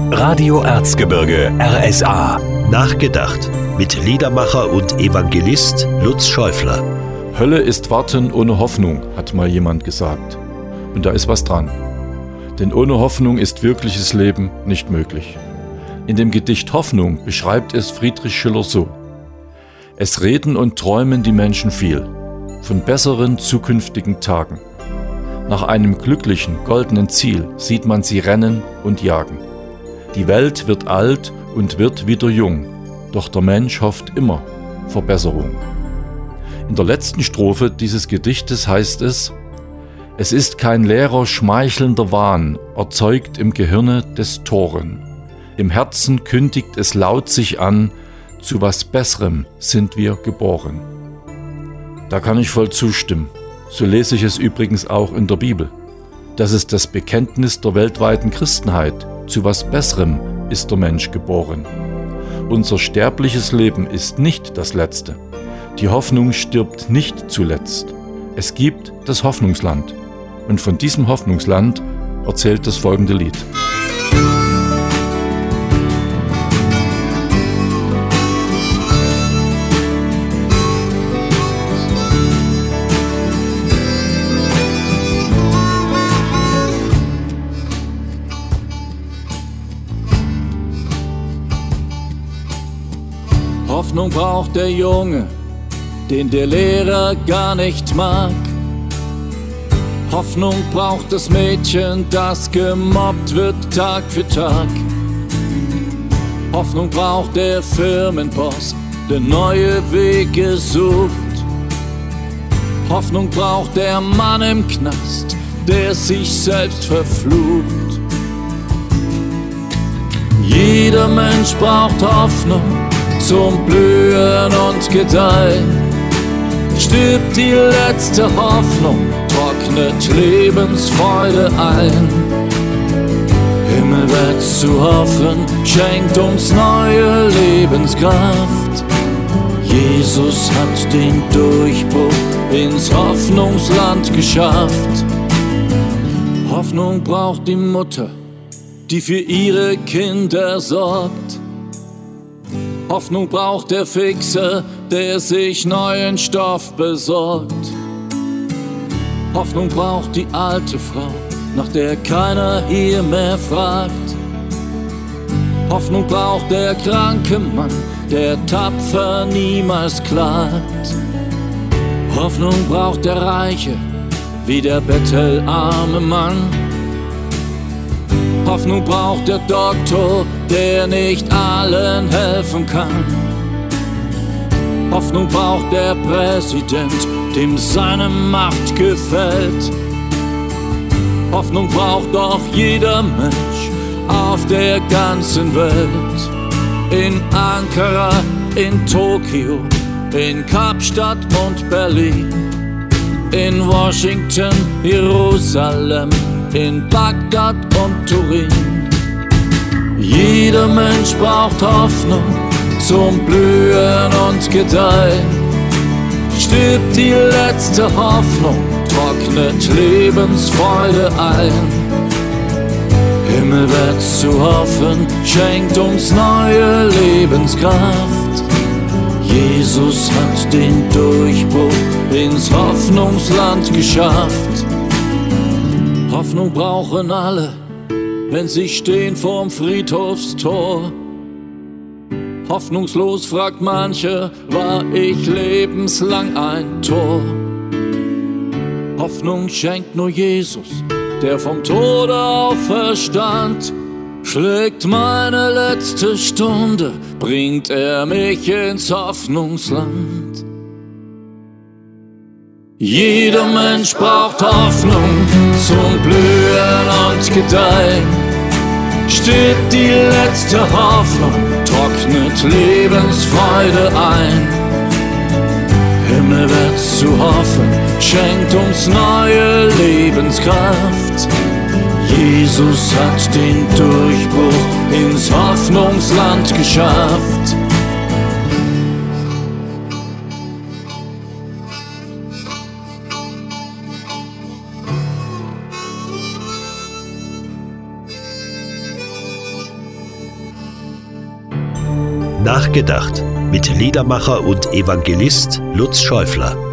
Radio Erzgebirge RSA. Nachgedacht mit Liedermacher und Evangelist Lutz Schäufler. Hölle ist Warten ohne Hoffnung, hat mal jemand gesagt. Und da ist was dran. Denn ohne Hoffnung ist wirkliches Leben nicht möglich. In dem Gedicht Hoffnung beschreibt es Friedrich Schiller so: Es reden und träumen die Menschen viel von besseren zukünftigen Tagen. Nach einem glücklichen, goldenen Ziel sieht man sie rennen und jagen. Die Welt wird alt und wird wieder jung, doch der Mensch hofft immer Verbesserung. In der letzten Strophe dieses Gedichtes heißt es: Es ist kein leerer, schmeichelnder Wahn, erzeugt im Gehirne des Toren. Im Herzen kündigt es laut sich an, zu was Besserem sind wir geboren. Da kann ich voll zustimmen. So lese ich es übrigens auch in der Bibel. Das ist das Bekenntnis der weltweiten Christenheit. Zu was Besserem ist der Mensch geboren. Unser sterbliches Leben ist nicht das Letzte. Die Hoffnung stirbt nicht zuletzt. Es gibt das Hoffnungsland. Und von diesem Hoffnungsland erzählt das folgende Lied. Hoffnung braucht der Junge, den der Lehrer gar nicht mag. Hoffnung braucht das Mädchen, das gemobbt wird Tag für Tag. Hoffnung braucht der Firmenboss, der neue Wege sucht. Hoffnung braucht der Mann im Knast, der sich selbst verflucht. Jeder Mensch braucht Hoffnung zum Blühen und Gedeihen. Stirbt die letzte Hoffnung, trocknet Lebensfreude ein. Himmelwärts zu hoffen, schenkt uns neue Lebenskraft. Jesus hat den Durchbruch ins Hoffnungsland geschafft. Hoffnung braucht die Mutter, die für ihre Kinder sorgt. Hoffnung braucht der Fixer, der sich neuen Stoff besorgt. Hoffnung braucht die alte Frau, nach der keiner hier mehr fragt. Hoffnung braucht der kranke Mann, der tapfer niemals klagt. Hoffnung braucht der Reiche, wie der bettelarme Mann. Hoffnung braucht der Doktor, der nicht allen helfen kann. Hoffnung braucht der Präsident, dem seine Macht gefällt. Hoffnung braucht doch jeder Mensch auf der ganzen Welt. In Ankara, in Tokio, in Kapstadt und Berlin, in Washington, Jerusalem, in Bagdad und Turin. Jeder Mensch braucht Hoffnung zum Blühen und Gedeihen. Stirbt die letzte Hoffnung, trocknet Lebensfreude ein. Himmelwärts zu hoffen, schenkt uns neue Lebenskraft. Jesus hat den Durchbruch ins Hoffnungsland geschafft. Hoffnung brauchen alle, wenn sie stehen vorm Friedhofstor. Hoffnungslos fragt mancher, war ich lebenslang ein Tor? Hoffnung schenkt nur Jesus, der vom Tode auferstand. Schlägt meine letzte Stunde, bringt er mich ins Hoffnungsland. Jeder Mensch braucht Hoffnung zum Blühen und Gedeihen. Stirbt die letzte Hoffnung, trocknet Lebensfreude ein. Himmelwärts zu hoffen, schenkt uns neue Lebenskraft. Jesus hat den Durchbruch ins Hoffnungsland geschafft. Nachgedacht mit Liedermacher und Evangelist Lutz Schäufler.